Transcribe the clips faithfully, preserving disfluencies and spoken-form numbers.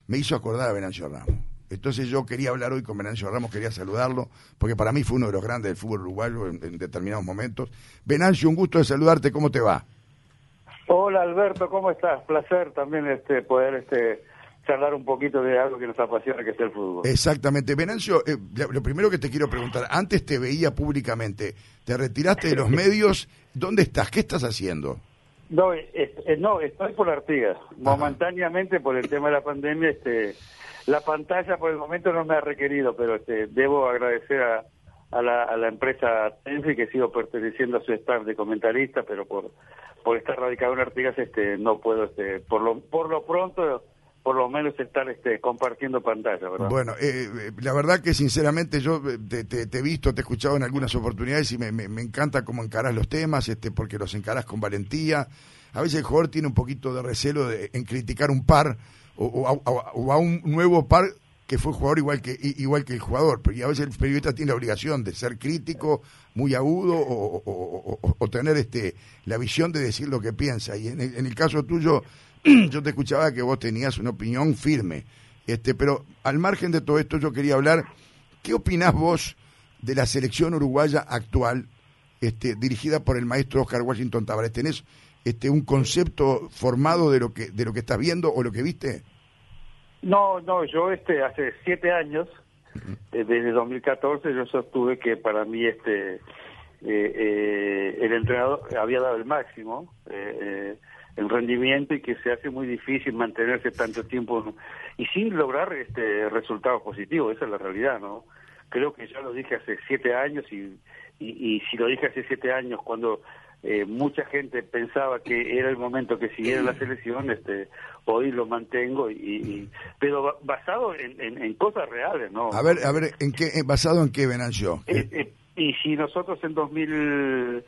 me hizo acordar a Venancio Ramos. Entonces yo quería hablar hoy con Venancio Ramos, quería saludarlo, porque para mí fue uno de los grandes del fútbol uruguayo en, en determinados momentos. Venancio, un gusto de saludarte, ¿cómo te va? Hola Alberto, ¿cómo estás? Placer también este poder este charlar un poquito de algo que nos apasiona, que es el fútbol. Exactamente. Venancio, eh, lo primero que te quiero preguntar, antes te veía públicamente, te retiraste de los medios, ¿dónde estás? ¿Qué estás haciendo? No, es, es, no estoy por Artigas, momentáneamente por el tema de la pandemia, este la pantalla por el momento no me ha requerido, pero este, debo agradecer a, a, la, a la empresa Tenfi, que sigo perteneciendo a su staff de comentarista, pero por por estar radicado en Artigas este no puedo, este por lo por lo pronto, por lo menos estar este compartiendo pantalla, ¿verdad? Bueno, eh, la verdad que sinceramente yo te, te, te he visto, te he escuchado en algunas oportunidades y me, me, me encanta cómo encarás los temas, este porque los encarás con valentía. A veces el jugador tiene un poquito de recelo de, en criticar un par, O, o, a, o a un nuevo par que fue jugador igual que igual que el jugador, pero y a veces el periodista tiene la obligación de ser crítico, muy agudo o, o, o, o tener este la visión de decir lo que piensa. Y en el, en el caso tuyo, yo te escuchaba que vos tenías una opinión firme, este, pero al margen de todo esto yo quería hablar, ¿qué opinás vos de la selección uruguaya actual, este, dirigida por el maestro Oscar Washington Tabárez? ¿Tenés este un concepto formado de lo que de lo que estás viendo o lo que viste? No, no, yo este hace siete años, eh, desde dos mil catorce, yo sostuve que para mí este eh, eh, el entrenador había dado el máximo eh, eh, en rendimiento y que se hace muy difícil mantenerse tanto tiempo y sin lograr este resultados positivos. Esa es la realidad, ¿no? Creo que ya lo dije hace siete años y, y, y si lo dije hace siete años cuando Eh, mucha gente pensaba que era el momento que siguiera la selección, este, hoy lo mantengo, y, y pero basado en, en, en cosas reales, ¿no? A ver, a ver, ¿en qué, basado en qué, Venancio? Eh, eh, y si nosotros en dos mil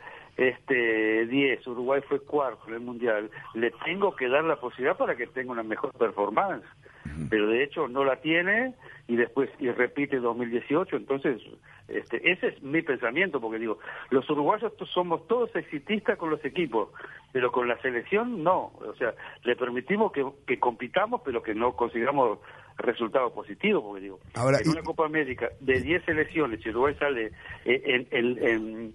diez Uruguay fue cuarto en el Mundial, le tengo que dar la posibilidad para que tenga una mejor performance, uh-huh. Pero de hecho no la tiene y después y repite dos mil dieciocho, entonces este ese es mi pensamiento, porque digo, los uruguayos somos todos exitistas con los equipos, pero con la selección no, o sea, le permitimos que, que compitamos, pero que no consigamos resultados positivos, porque digo, ahora, en y... una Copa América de diez selecciones, si Uruguay sale en, en, en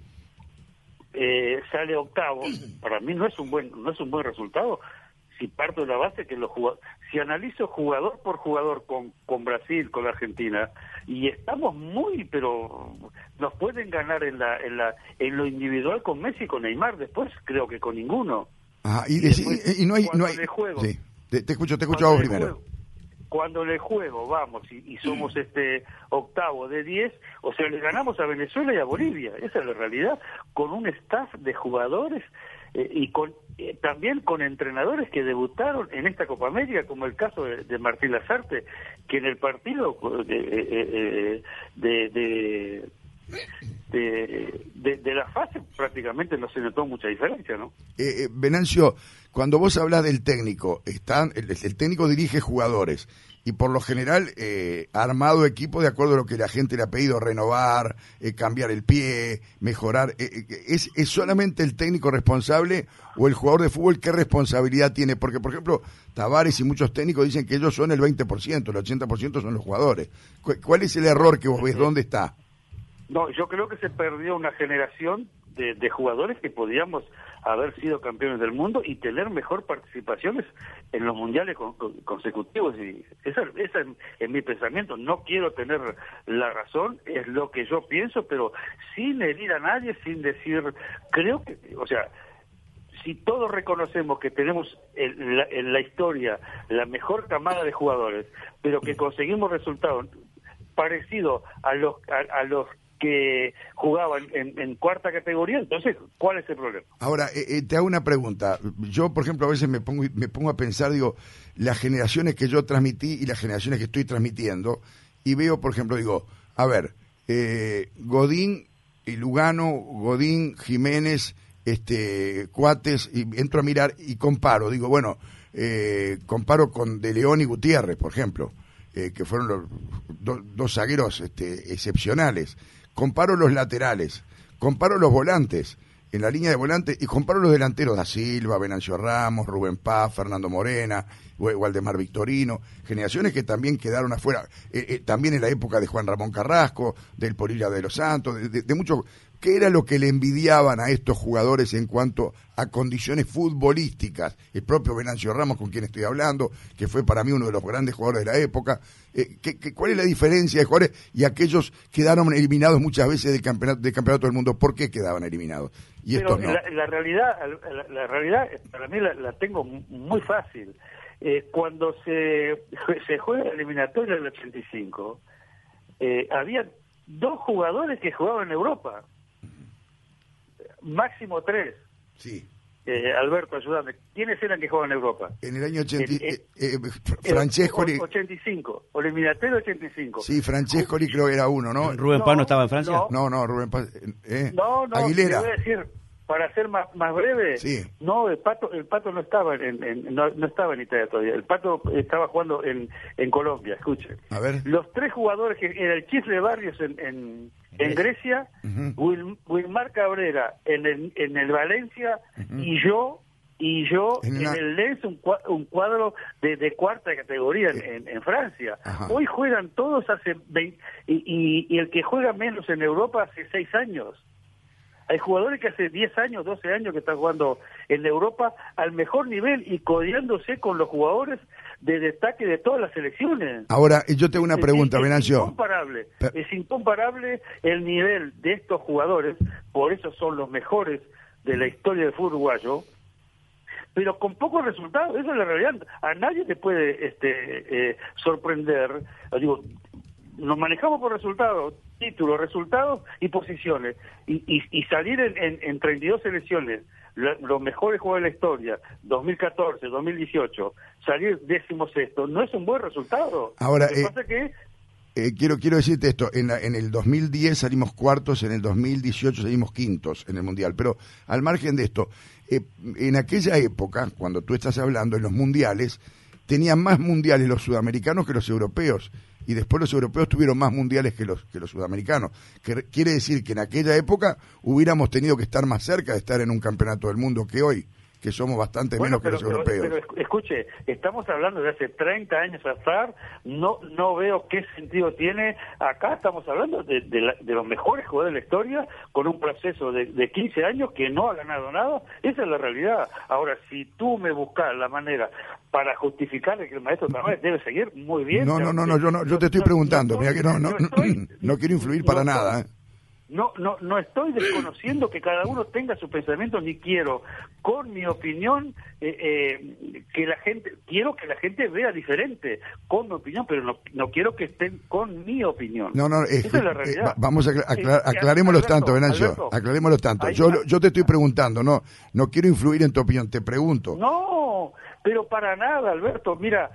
eh, sale octavo, para mí no es un buen no es un buen resultado. Si parto de la base que los jugadores, si analizo jugador por jugador con con Brasil, con la Argentina, y estamos muy, pero nos pueden ganar en la en la en lo individual con Messi y con Neymar, después creo que con ninguno. Ajá, y, y, después, y, y no hay no hay le juego, sí, te, te escucho te escucho a vos primero. Juego, cuando le juego vamos y, y somos este octavo de diez, o sea, le ganamos a Venezuela y a Bolivia, esa es la realidad, con un staff de jugadores eh, y con eh, también con entrenadores que debutaron en esta Copa América, como el caso de, de Martín Lazarte, que en el partido de de, de, de, de, de, de la fase prácticamente no se notó mucha diferencia, ¿no? Eh, eh, Venancio, cuando vos hablas del técnico, están el, el técnico dirige jugadores y por lo general eh, ha armado equipo de acuerdo a lo que la gente le ha pedido, renovar, eh, cambiar el pie, mejorar. Eh, eh, ¿es, ¿Es solamente el técnico responsable o el jugador de fútbol qué responsabilidad tiene? Porque, por ejemplo, Tabárez y muchos técnicos dicen que ellos son el veinte por ciento, el ochenta por ciento son los jugadores. ¿Cuál es el error que vos ves? ¿Dónde está? No, yo creo que se perdió una generación de, de jugadores que podíamos haber sido campeones del mundo y tener mejor participaciones en los mundiales con, con, consecutivos, y esa, esa es, es mi pensamiento. No quiero tener la razón, es lo que yo pienso, pero sin herir a nadie, sin decir, creo que, o sea, si todos reconocemos que tenemos en la, en la historia la mejor camada de jugadores, pero que conseguimos resultados parecidos a los a, a los que jugaban en, en cuarta categoría, entonces, ¿cuál es el problema? Ahora, eh, eh, te hago una pregunta. Yo, por ejemplo, a veces me pongo me pongo a pensar, digo, las generaciones que yo transmití y las generaciones que estoy transmitiendo, y veo, por ejemplo, digo, a ver, eh, Godín y Lugano, Godín, Jiménez, este, Cuates, y entro a mirar y comparo, digo, bueno, eh, comparo con De León y Gutiérrez, por ejemplo, eh, que fueron los do, dos zagueros este, excepcionales. Comparo los laterales, comparo los volantes, en la línea de volante, y comparó los delanteros da Silva, Venancio Ramos, Rubén Paz, Fernando Morena, Waldemar Victorino, generaciones que también quedaron afuera, eh, eh, también en la época de Juan Ramón Carrasco, del Polilla de los Santos, de, de, de muchos. ¿Qué era lo que le envidiaban a estos jugadores en cuanto a condiciones futbolísticas? El propio Venancio Ramos, con quien estoy hablando, que fue para mí uno de los grandes jugadores de la época. Eh, ¿qué, qué, ¿Cuál es la diferencia de jugadores y aquellos quedaron eliminados muchas veces del campeonato, del campeonato del mundo? ¿Por qué quedaban eliminados? Y Pero estos no. la, la realidad, la, la realidad para mí la, la tengo muy fácil. Eh, cuando se, se juega la eliminatoria del ochenta y cinco, eh, había dos jugadores que jugaban en Europa. Máximo tres. Sí. Eh, Alberto, ayúdame. ¿Quiénes eran que jugaban en Europa? En el año ochenta, el, el, eh, eh, Francescoli. ochenta y cinco, o eliminatorio ochenta y cinco. Sí, Francescoli creo que era uno, ¿no? ¿Rubén no, Paz no estaba en Francia? No, no, no Rubén Paz. Eh, no, no, Aguilera. te voy a decir, para ser más, más breve, sí. no, el Pato el Pato no estaba en, en no, no estaba en Italia todavía. El Pato estaba jugando en, en Colombia, escuche. A ver. Los tres jugadores que era el Chisle Barrios en, en, en Grecia, uh-huh. Wil, Wilmar Cabrera en el, en el Valencia, uh-huh. y yo y yo en, una... en el Lens, un, un cuadro de, de cuarta categoría en, en, en Francia. Ajá. Hoy juegan todos hace veinte, y, y, y el que juega menos en Europa hace seis años. Hay jugadores que hace diez años, doce años que están jugando en Europa al mejor nivel y codeándose con los jugadores de destaque de todas las selecciones. Ahora, yo tengo una pregunta, es, es Venancio. Incomparable, Pero... es incomparable el nivel de estos jugadores, por eso son los mejores de la historia del fútbol uruguayo, pero con pocos resultados. Eso es la realidad. A nadie te puede este, eh, sorprender. Digo, nos manejamos por resultados, títulos, resultados y posiciones, y, y, y salir en, en, en treinta y dos selecciones, lo, los mejores juegos de la historia, dos mil catorce, dos mil dieciocho, salir décimo sexto, no es un buen resultado. Ahora, Lo que eh, pasa que eh, quiero quiero decirte esto, en, la, en el dos mil diez salimos cuartos, en el dos mil dieciocho salimos quintos en el Mundial, pero al margen de esto, eh, en aquella época, cuando tú estás hablando, en los mundiales, tenían más mundiales los sudamericanos que los europeos, y después los europeos tuvieron más mundiales que los que los sudamericanos. Que quiere decir que en aquella época hubiéramos tenido que estar más cerca de estar en un campeonato del mundo que hoy, que somos bastante bueno, menos pero, que los pero, europeos. Pero escuche, estamos hablando de hace treinta años atrás, no no veo qué sentido tiene. Acá estamos hablando de, de, la, de los mejores jugadores de la historia, con un proceso de, de quince años que no ha ganado nada. Esa es la realidad. Ahora, si tú me buscas la manera para justificar que el maestro Tamares debe seguir, muy bien. No, no, no, no, yo no, yo te estoy preguntando, no, mira que no, no, no, estoy, no quiero influir para no nada, ¿eh? No, no, no estoy desconociendo que cada uno tenga su pensamiento, ni quiero, con mi opinión, eh, eh, que la gente, quiero que la gente vea diferente, con mi opinión, pero no, no quiero que estén con mi opinión. No, no, es, esa es la realidad. Eh, vamos a aclarar, aclarémoslo tanto, Venancio, aclarémoslo tanto. Yo, yo te estoy preguntando, no, no quiero influir en tu opinión, te pregunto. No, pero para nada, Alberto. Mira,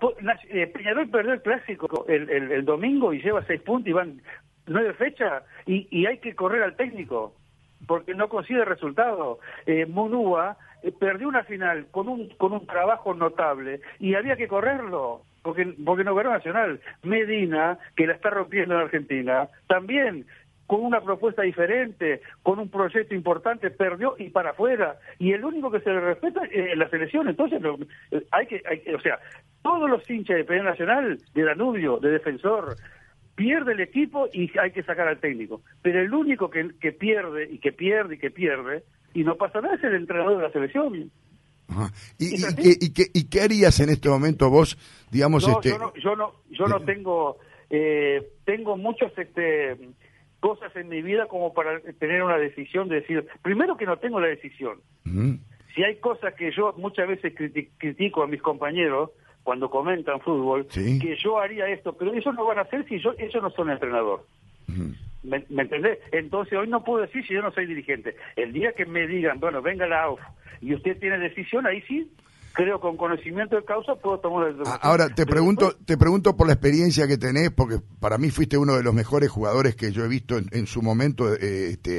eh, Peñarol perdió el clásico el, el, el domingo y lleva seis puntos y van nueve fechas y, y hay que correr al técnico porque no consigue resultados. eh, Munúa eh, perdió una final con un con un trabajo notable y había que correrlo porque porque no ganó Nacional. Medina, que la está rompiendo en Argentina, también con una propuesta diferente, con un proyecto importante, perdió y para afuera, y el único que se le respeta es la selección. Entonces lo, hay que hay, o sea, todos los hinchas de Peñarol Nacional, de Danubio, de Defensor, pierde el equipo y hay que sacar al técnico. Pero el único que, que pierde y que pierde y que pierde y no pasa nada es el entrenador de la selección. Ajá. ¿Y, y, qué, y, qué, ¿Y qué harías en este momento vos, digamos? No, este... yo no, yo no, yo no tengo, eh, tengo muchos, este, cosas en mi vida como para tener una decisión de decir, primero que no tengo la decisión. Uh-huh. Si hay cosas que yo muchas veces critico a mis compañeros cuando comentan fútbol, ¿sí?, que yo haría esto, pero ellos no van a hacer si yo, ellos no son entrenador. Uh-huh. ¿Me, ¿Me entendés? Entonces hoy no puedo decir si yo no soy dirigente. El día que me digan, bueno, venga la A U F y usted tiene decisión, ahí sí, creo con conocimiento de causa puedo tomar la decisión. Ahora, te pero pregunto después... te pregunto por la experiencia que tenés, porque para mí fuiste uno de los mejores jugadores que yo he visto en, en su momento, eh, este,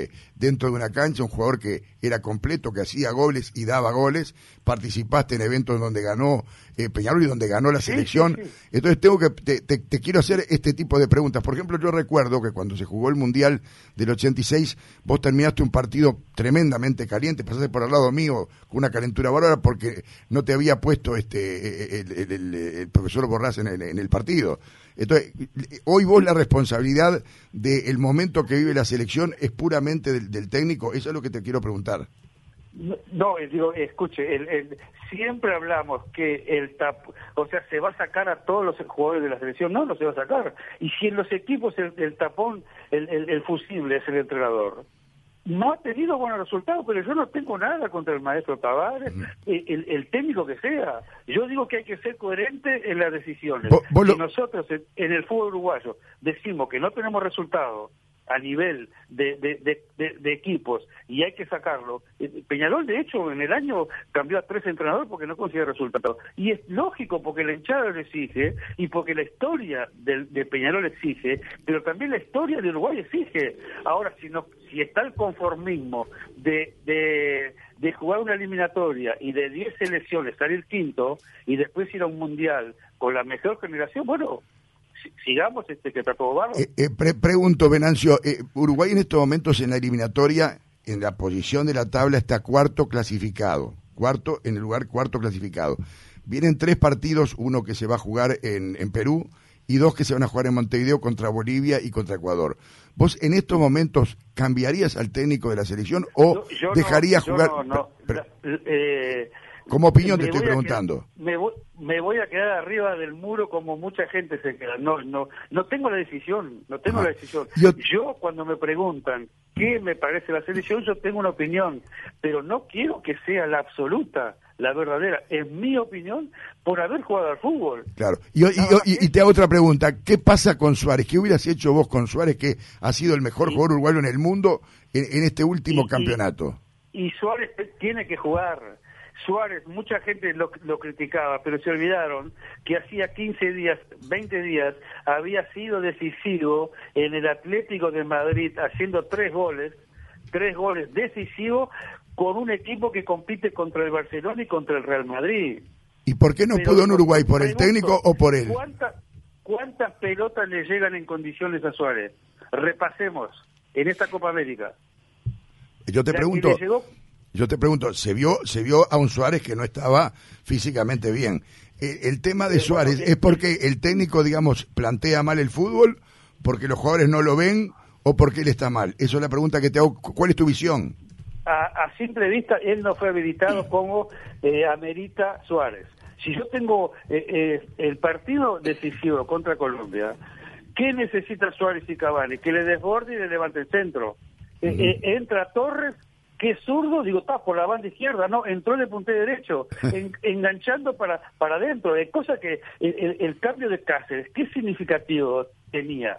dentro de una cancha, un jugador que era completo, que hacía goles y daba goles, participaste en eventos donde ganó eh, Peñarol y donde ganó la selección. Sí, sí, sí. Entonces tengo que te, te, te quiero hacer este tipo de preguntas. Por ejemplo, yo recuerdo que cuando se jugó el Mundial del ochenta y seis, vos terminaste un partido tremendamente caliente, pasaste por al lado mío con una calentura bárbara porque no te había puesto este el, el, el, el profesor Borrás en el, en el partido. Entonces, hoy vos la responsabilidad del momento que vive la selección es puramente del, del técnico. Eso es lo que te quiero preguntar. No, no digo, escuche, el, el, siempre hablamos que el tap, o sea, se va a sacar a todos los jugadores de la selección. No, no se va a sacar. Y si en los equipos el, el tapón, el, el, el fusible es el entrenador. No ha tenido buenos resultados, pero yo no tengo nada contra el maestro Tavares, uh-huh. el, el técnico que sea. Yo digo que hay que ser coherente en las decisiones. ¿Vos, vos lo... Si nosotros en, en el fútbol uruguayo decimos que no tenemos resultados a nivel de, de, de, de, de equipos y hay que sacarlo, Peñarol de hecho en el año cambió a tres entrenadores porque no consigue resultados, y es lógico porque la hinchada lo exige y porque la historia de, de Peñarol exige, pero también la historia de Uruguay exige. Ahora, si no, si está el conformismo de, de, de jugar una eliminatoria y de diez selecciones salir quinto y después ir a un mundial con la mejor generación, bueno, sigamos este que está todo barro. Eh, eh, pre pregunto, Venancio, eh, Uruguay en estos momentos en la eliminatoria, en la posición de la tabla, está cuarto clasificado, cuarto en el lugar cuarto clasificado. Vienen tres partidos, uno que se va a jugar en, en Perú y dos que se van a jugar en Montevideo contra Bolivia y contra Ecuador. ¿Vos en estos momentos cambiaría al técnico de la selección o yo, yo dejarías no, jugar? No, no, pero, eh, como opinión te estoy preguntando. Quedar, me, voy, me voy a quedar arriba del muro como mucha gente se queda. No, no, no tengo la decisión, no tengo Ajá. la decisión. Yo, yo cuando me preguntan qué me parece la selección, yo tengo una opinión, pero no quiero que sea la absoluta, la verdadera, en mi opinión, por haber jugado al fútbol. Claro. Y, y, y, y te hago otra pregunta. ¿Qué pasa con Suárez? ¿Qué hubieras hecho vos con Suárez, que ha sido el mejor sí. jugador uruguayo en el mundo en, en este último y, campeonato? Y, y Suárez tiene que jugar. Suárez, mucha gente lo, lo criticaba, pero se olvidaron que hacía quince días, veinte días, había sido decisivo en el Atlético de Madrid, haciendo tres goles, tres goles decisivos con un equipo que compite contra el Barcelona y contra el Real Madrid. ¿Y por qué no pero pudo en Uruguay? ¿Por el técnico o por él? ¿Cuánta, ¿Cuántas pelotas le llegan en condiciones a Suárez? Repasemos, en esta Copa América. Yo te La pregunto... Yo te pregunto, se vio se vio a un Suárez que no estaba físicamente bien. Eh, el tema de Suárez es porque el técnico, digamos, plantea mal el fútbol, porque los jugadores no lo ven o porque él está mal. Eso es la pregunta que te hago. ¿Cuál es tu visión? A, a simple vista, él no fue habilitado como eh, amerita Suárez. Si yo tengo eh, eh, el partido decisivo contra Colombia, ¿qué necesita Suárez y Cavani? Que le desborde y le levante el centro. Uh-huh. eh, eh, entra Torres, que es zurdo, digo, está por la banda izquierda, no, entró de punté derecho, en, enganchando para para adentro, es cosa que el, el, el cambio de Cáceres, ¿qué significativo tenía?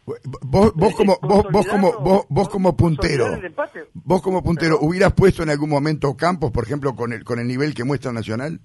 Vos, vos como vos, vos como vos, vos como puntero, vos como puntero, ¿Pero? ¿hubieras puesto en algún momento Ocampos, por ejemplo, con el con el nivel que muestra Nacional?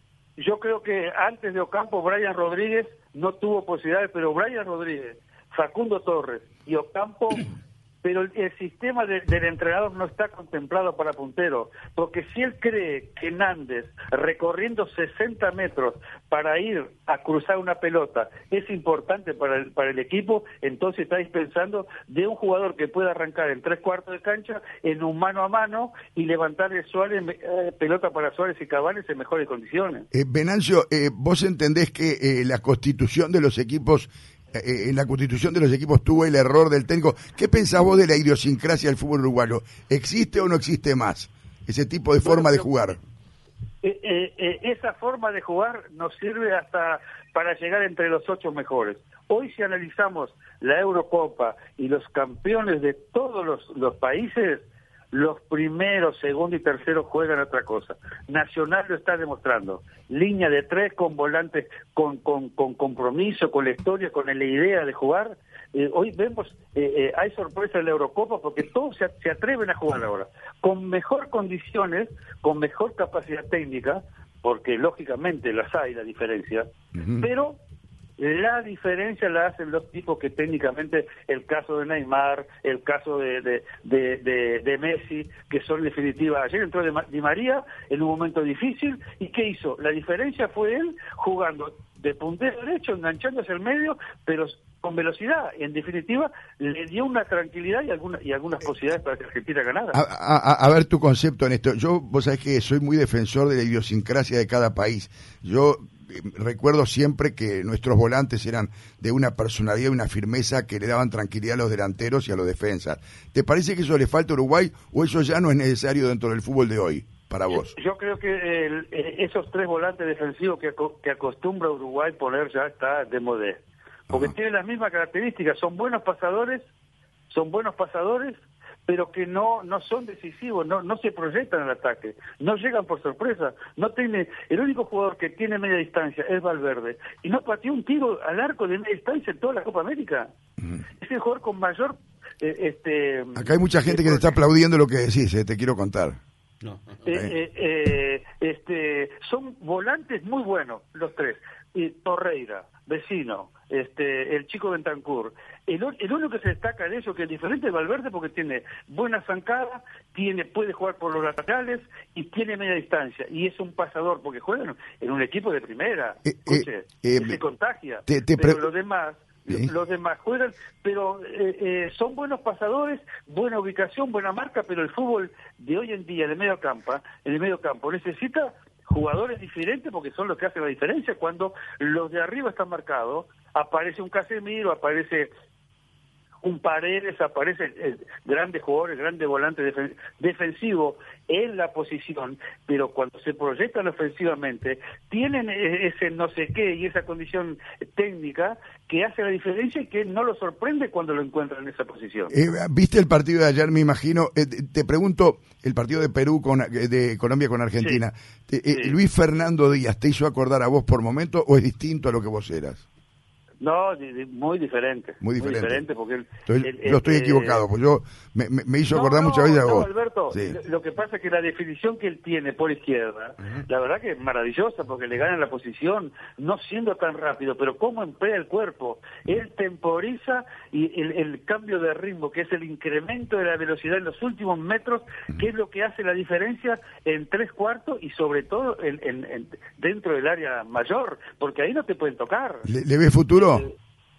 Yo creo que antes de Ocampo, Brian Rodríguez no tuvo posibilidades, pero Brian Rodríguez, Facundo Torres y Ocampo, pero el, el sistema de, del entrenador no está contemplado para puntero, porque si él cree que Nández, recorriendo sesenta metros para ir a cruzar una pelota, es importante para el, para el equipo, entonces estáis pensando de un jugador que pueda arrancar en tres cuartos de cancha, en un mano a mano, y levantarle Suárez, eh, pelota para Suárez y Cavani en mejores condiciones. Eh, Venancio, eh, ¿vos entendés que eh, la constitución de los equipos Eh, en la constitución de los equipos tuvo el error del técnico? ¿Qué pensás vos de la idiosincrasia del fútbol uruguayo? ¿Existe o no existe más ese tipo de bueno, forma de jugar? Eh, eh, eh, esa forma de jugar nos sirve hasta para llegar entre los ocho mejores. Hoy, si analizamos la Eurocopa y los campeones de todos los, los países, los primeros, segundo y tercero juegan otra cosa. Nacional lo está demostrando. Línea de tres con volantes, con, con, con compromiso, con la historia, con la idea de jugar. Eh, hoy vemos, eh, eh, hay sorpresa en la Eurocopa porque todos se, se atreven a jugar ahora. Con mejor condiciones, con mejor capacidad técnica, porque lógicamente las hay, la diferencia, uh-huh. pero La diferencia la hacen los tipos que técnicamente, el caso de Neymar, el caso de de, de, de, de Messi, que son en definitiva, ayer entró Di María en un momento difícil, ¿y qué hizo? La diferencia fue él jugando de puntero derecho, enganchándose al medio, pero con velocidad. En definitiva, le dio una tranquilidad y, alguna, y algunas posibilidades para que Argentina ganara. A, a, a ver tu concepto en esto. Yo, vos sabés que soy muy defensor de la idiosincrasia de cada país. Yo eh, recuerdo siempre que nuestros volantes eran de una personalidad y una firmeza que le daban tranquilidad a los delanteros y a los defensas. ¿Te parece que eso le falta a Uruguay o eso ya no es necesario dentro del fútbol de hoy? Para vos. Yo creo que el, esos tres volantes defensivos que, que acostumbra Uruguay poner ya está de modé. Porque uh-huh. tienen las mismas características, son buenos pasadores, son buenos pasadores, pero que no no son decisivos, no no se proyectan al ataque, no llegan por sorpresa, no tiene, el único jugador que tiene media distancia es Valverde, y no pateó un tiro al arco de media distancia en toda la Copa América. Uh-huh. Es el jugador con mayor eh, este acá hay mucha gente que te está aplaudiendo lo que decís, eh, te quiero contar. No. Eh, eh, eh, este, son volantes muy buenos los tres. Y Torreira, Vecino, este, el chico Bentancur. El, el único que se destaca de eso que es diferente de Valverde porque tiene buena zancada, tiene, puede jugar por los laterales y tiene media distancia. Y es un pasador porque juega en un equipo de primera. Eh, Escuche, eh, se contagia. Te, te pero pre... los demás... ¿Sí? Los demás juegan, pero eh, eh, son buenos pasadores, buena ubicación, buena marca, pero el fútbol de hoy en día, de medio campo, en el medio campo, necesita jugadores diferentes porque son los que hacen la diferencia. Cuando los de arriba están marcados, aparece un Casemiro, aparece un Paredes, aparecen eh, grandes jugadores, grandes volantes defen defensivos en la posición, pero cuando se proyectan ofensivamente, tienen ese no sé qué y esa condición técnica que hace la diferencia y que no lo sorprende cuando lo encuentran en esa posición. Eh, ¿Viste el partido de ayer, me imagino? Eh, te pregunto, el partido de Perú con de Colombia con Argentina. Sí, eh, sí. ¿Luis Fernando Díaz te hizo acordar a vos por momento o es distinto a lo que vos eras? No, muy diferente. Muy diferente. Muy diferente porque el, Entonces, el, el, yo estoy eh, equivocado, pues yo me, me, me hizo no, acordar no, muchas veces a no, vos. Alberto, sí. lo que pasa es que la definición que él tiene por izquierda, uh-huh. la verdad que es maravillosa porque le gana la posición, no siendo tan rápido, pero cómo emplea el cuerpo. Él temporiza y el, el cambio de ritmo, que es el incremento de la velocidad en los últimos metros, uh-huh. que es lo que hace la diferencia en tres cuartos y sobre todo en, en, en, dentro del área mayor, porque ahí no te pueden tocar. ¿Le, le ves futuro? Eh,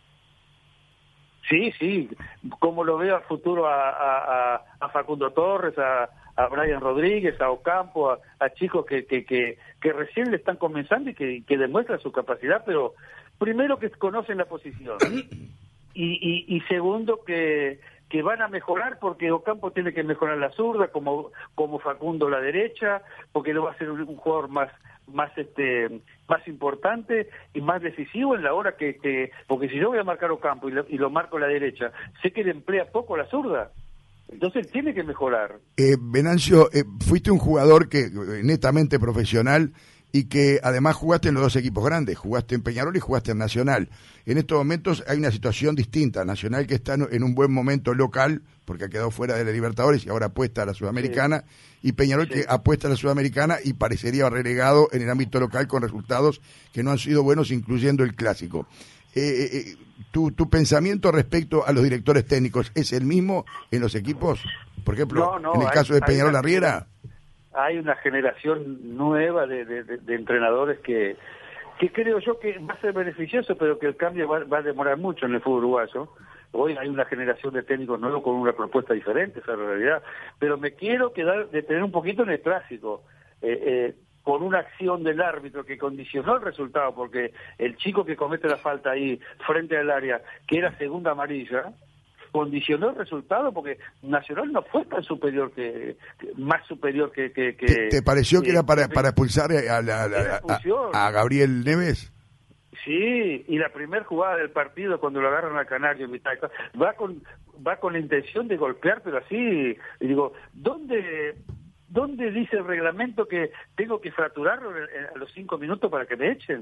Sí, sí, como lo veo a futuro a, a, a Facundo Torres, a, a Brian Rodríguez, a Ocampo, a, a chicos que, que, que, que recién le están comenzando y que, que demuestran su capacidad, pero primero que conocen la posición y, y, y segundo que, que van a mejorar porque Ocampo tiene que mejorar la zurda, como, como Facundo la derecha, porque lo va a ser un, un jugador más más este más importante y más decisivo en la hora que, que porque si yo voy a marcar Ocampo y lo, y lo marco a la derecha, sé que le emplea poco la zurda, entonces tiene que mejorar. Eh, Venancio, eh, fuiste un jugador que netamente profesional y que además jugaste en los dos equipos grandes, jugaste en Peñarol y jugaste en Nacional. En estos momentos hay una situación distinta, Nacional que está en un buen momento local, porque ha quedado fuera de la Libertadores y ahora apuesta a la Sudamericana, sí. y Peñarol sí. que apuesta a la Sudamericana y parecería relegado en el ámbito local con resultados que no han sido buenos, incluyendo el Clásico. Eh, eh, tu, ¿Tu pensamiento respecto a los directores técnicos es el mismo en los equipos? Por ejemplo, no, no, en el hay, caso de Peñarol Arriera. Hay una generación nueva de, de, de, de entrenadores que, que creo yo que va a ser beneficioso, pero que el cambio va, va a demorar mucho en el fútbol uruguayo. Hoy hay una generación de técnicos nuevos con una propuesta diferente, esa es la realidad. Pero me quiero quedar, detener un poquito en el clásico, eh, eh, por una acción del árbitro que condicionó el resultado, porque el chico que comete la falta ahí frente al área, que era segunda amarilla, condicionó el resultado porque Nacional no fue tan superior que, que más superior que, que, que ¿Te, te pareció que, que era para, que, para expulsar a, la, a, a, a Gabriel Neves? Sí, y la primera jugada del partido cuando lo agarran a Canario en mitad va con va con la intención de golpear, pero así, y digo, ¿dónde dónde dice el reglamento que tengo que fracturarlo a los cinco minutos para que me echen?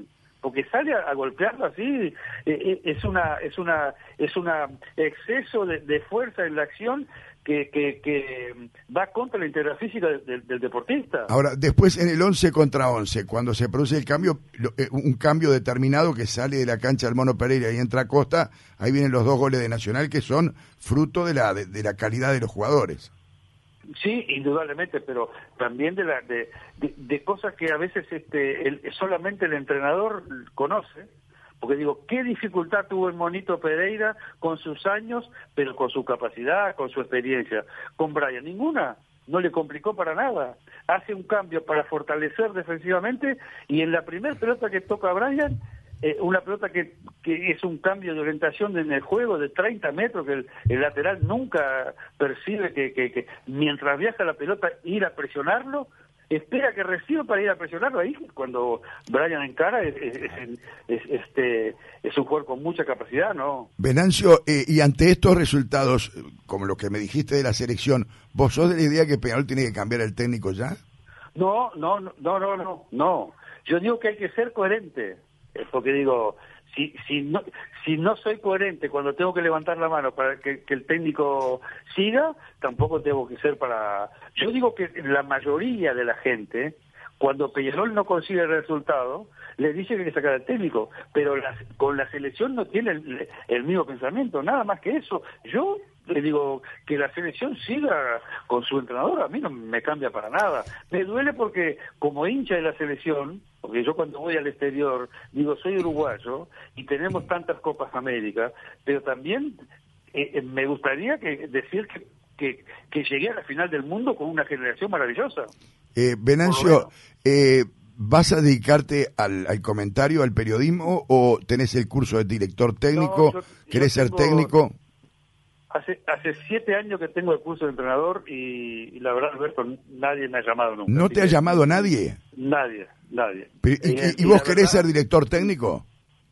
porque sale a, a golpearlo así, eh, es una es una es una exceso de, de fuerza en la acción que, que, que va contra la integridad física del, del, del deportista. Ahora, después en el once contra once, cuando se produce el cambio, lo, eh, un cambio determinado que sale de la cancha del Mono Pereira y entra Acosta, ahí vienen los dos goles de Nacional que son fruto de la de, de la calidad de los jugadores. Sí, indudablemente, pero también de la de, de, de cosas que a veces este el, solamente el entrenador conoce. Porque digo, ¿qué dificultad tuvo el Monito Pereira con sus años, pero con su capacidad, con su experiencia? Con Brian, ninguna. No le complicó para nada. Hace un cambio para fortalecer defensivamente y en la primera pelota que toca a Brian, eh, una pelota que, que es un cambio de orientación en el juego de treinta metros, que el, el lateral nunca percibe que, que, que mientras viaja la pelota ir a presionarlo, espera que reciba para ir a presionarlo. Ahí cuando Brian encara es, es, es, es, este, es un jugador con mucha capacidad, ¿no? Venancio, eh, y ante estos resultados, como lo que me dijiste de la selección, ¿vos sos de la idea que Peñarol tiene que cambiar el técnico ya? No, no, no, no, no, no, no. Yo digo que hay que ser coherente, porque digo, si si no si no soy coherente cuando tengo que levantar la mano para que, que el técnico siga, tampoco tengo que ser para... Yo digo que la mayoría de la gente, cuando Peñarol no consigue el resultado, le dice que hay que sacar al técnico, pero la, con la selección no tiene el, el mismo pensamiento, nada más que eso. Yo le digo que la selección siga con su entrenador, a mí no me cambia para nada. Me duele porque como hincha de la selección, porque yo cuando voy al exterior digo soy uruguayo y tenemos tantas Copas América, pero también eh, me gustaría que decir que, que, que llegué a la final del mundo con una generación maravillosa. Eh, Venancio, eh, ¿vas a dedicarte al, al comentario, al periodismo, o tenés el curso de director técnico? No, yo, ¿Querés yo ser tengo, técnico? Hace hace siete años que tengo el curso de entrenador y, y la verdad, Alberto, nadie me ha llamado nunca. ¿No te ha llamado nadie? Nadie, nadie. Pero, ¿Y, Eh, y, y vos la querés verdad, ser director técnico?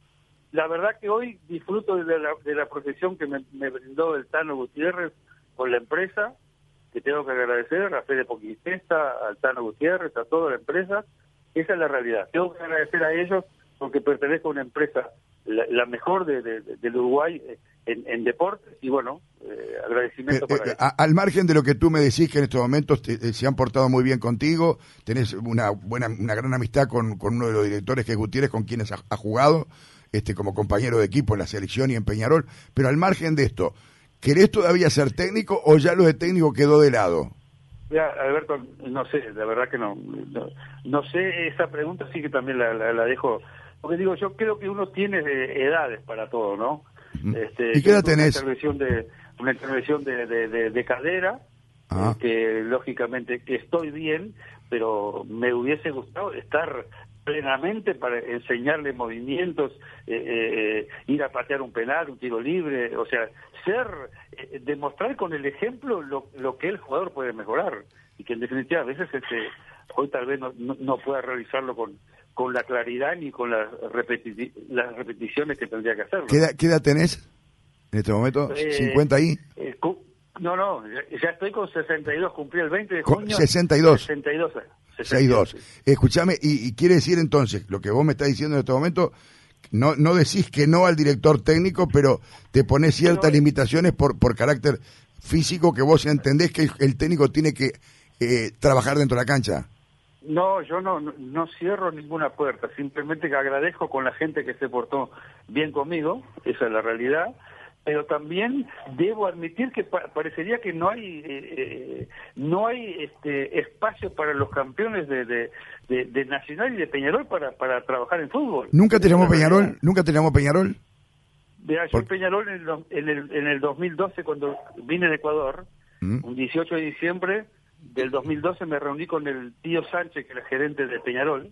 La verdad que hoy disfruto de la, de la profesión que me, me brindó el Tano Gutiérrez con la empresa, que tengo que agradecer a Fede Poquitesta, al Tano Gutiérrez, a toda la empresa. Esa es la realidad. Tengo que agradecer a ellos porque pertenezco a una empresa, la, la mejor de, de, de, del Uruguay en, en deportes, y bueno, eh, agradecimiento Eh, para eh, ellos. a- al margen de lo que tú me decís que en estos momentos te- eh, se han portado muy bien contigo, tenés una buena, una gran amistad con, con uno de los directores que es Gutiérrez, con quienes ha, ha jugado este como compañero de equipo en la selección y en Peñarol, pero al margen de esto, ¿querés todavía ser técnico o ya lo de técnico quedó de lado? Ya, Alberto, no sé, la verdad que no, no, no sé, esa pregunta sí que también la, la, la dejo, porque digo, yo creo que uno tiene eh, edades para todo, ¿no? Este, ¿Y qué edad yo tuve tenés? Una intervención de, una intervención de, de, de, de cadera, Ah. eh, que lógicamente que estoy bien, pero me hubiese gustado estar plenamente para enseñarle movimientos, eh, eh, ir a patear un penal, un tiro libre, o sea, ser, eh, demostrar con el ejemplo lo, lo que el jugador puede mejorar, y que en definitiva a veces este, hoy tal vez no, no, no pueda realizarlo con, con la claridad ni con las, repeti las repeticiones que tendría que hacerlo. ¿Qué edad, qué edad tenés en este momento? Eh, ¿cincuenta ahí? Eh, no, no, ya, ya estoy con sesenta y dos, cumplí el veinte de Con junio. sesenta y dos. sesenta y dos. sesenta y dos. Escúchame, y, y quiere decir entonces, lo que vos me estás diciendo en este momento, no no decís que no al director técnico, pero te pones ciertas Pero, limitaciones por por carácter físico, que vos entendés que el, el técnico tiene que eh, trabajar dentro de la cancha. No, yo no, no, no cierro ninguna puerta, simplemente que agradezco con la gente que se portó bien conmigo, esa es la realidad, pero también debo admitir que pa parecería que no hay eh, eh, no hay este espacio para los campeones de, de, de, de Nacional y de Peñarol para, para trabajar en fútbol. ¿Nunca te llamó La Peñarol? realidad. ¿Nunca te llamó Peñarol? Mira, yo Por... en Peñarol en el, do- en, el, en el dos mil doce, cuando vine de Ecuador, ¿Mm? un dieciocho de diciembre del dos mil doce, me reuní con el tío Sánchez, que era gerente de Peñarol,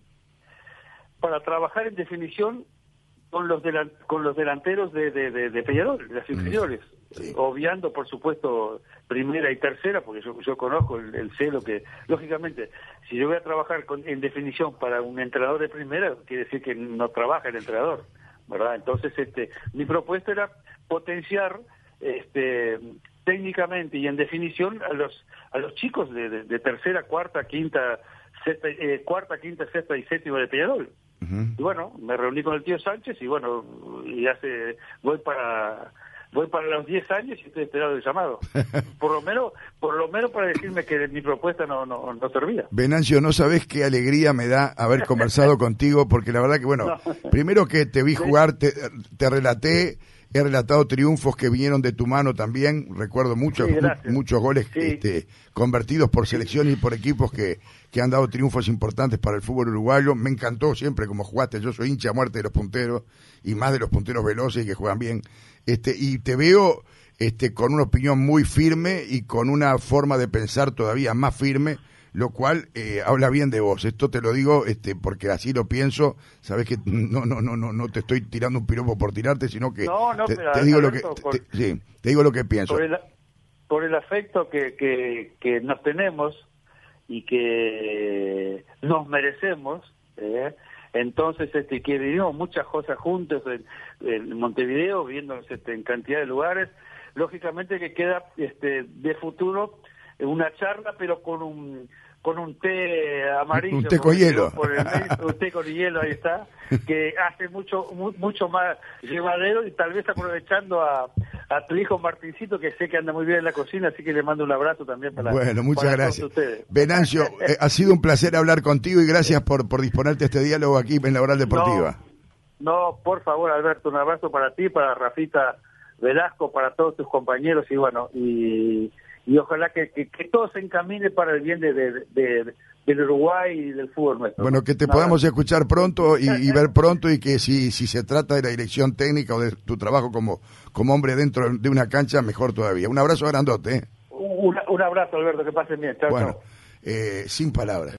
para trabajar en definición con los delan con los delanteros de, de, de, de Peñarol, de las inferiores, Sí. obviando por supuesto primera y tercera, porque yo, yo conozco el, el celo que, lógicamente, si yo voy a trabajar con, en definición para un entrenador de primera, quiere decir que no trabaja el entrenador, ¿verdad? Entonces, este, mi propuesta era potenciar este técnicamente y en definición a los a los chicos de, de, de tercera, cuarta, quinta, sexta, eh, cuarta, quinta, sexta y séptima de Peñarol. Uh-huh. Y bueno, me reuní con el tío Sánchez y bueno, y hace voy para voy para los diez años y estoy esperando el llamado. Por lo menos por lo menos para decirme que mi propuesta no no, no servía. Venancio, no sabés qué alegría me da haber conversado contigo, porque la verdad que, bueno, no. primero que te vi jugar, te, te relaté, he relatado triunfos que vinieron de tu mano también, recuerdo muchos sí, mu muchos goles sí. este, convertidos por selecciones y por equipos que, que han dado triunfos importantes para el fútbol uruguayo. Me encantó siempre como jugaste, yo soy hincha a muerte de los punteros, y más de los punteros veloces y que juegan bien, este y te veo este con una opinión muy firme y con una forma de pensar todavía más firme, lo cual eh, habla bien de vos. Esto te lo digo este porque así lo pienso. Sabés que no no no no no te estoy tirando un piropo por tirarte, sino que no, no, te, pero, te digo Alberto, lo que por, te, sí, te digo lo que pienso. Por el, por el afecto que, que que nos tenemos y que nos merecemos, ¿eh? Entonces, este, que vivimos muchas cosas juntos en, en Montevideo, viéndonos este, en cantidad de lugares, lógicamente que queda este, de futuro una charla, pero con un con un té amarillo, un té con hielo, por el medio, un té con hielo, ahí está, que hace mucho mu, mucho más llevadero, y tal vez aprovechando a, a tu hijo Martincito, que sé que anda muy bien en la cocina, así que le mando un abrazo también para bueno, muchas para gracias. todos ustedes. Venancio, eh, ha sido un placer hablar contigo y gracias por por disponerte a este diálogo aquí en La Oral Deportiva. No, no, por favor, Alberto, un abrazo para ti, para Rafita Velasco, para todos tus compañeros, y bueno, y y ojalá que, que, que todo se encamine para el bien de, de, de, del Uruguay y del fútbol nuestro. Bueno, que te Nada. podamos escuchar pronto y, y ver pronto, y que si si se trata de la dirección técnica o de tu trabajo como, como hombre dentro de una cancha, mejor todavía. Un abrazo grandote. ¿eh? Un, un abrazo, Alberto, que pasen bien. Chao, bueno, chao. Eh, sin palabras.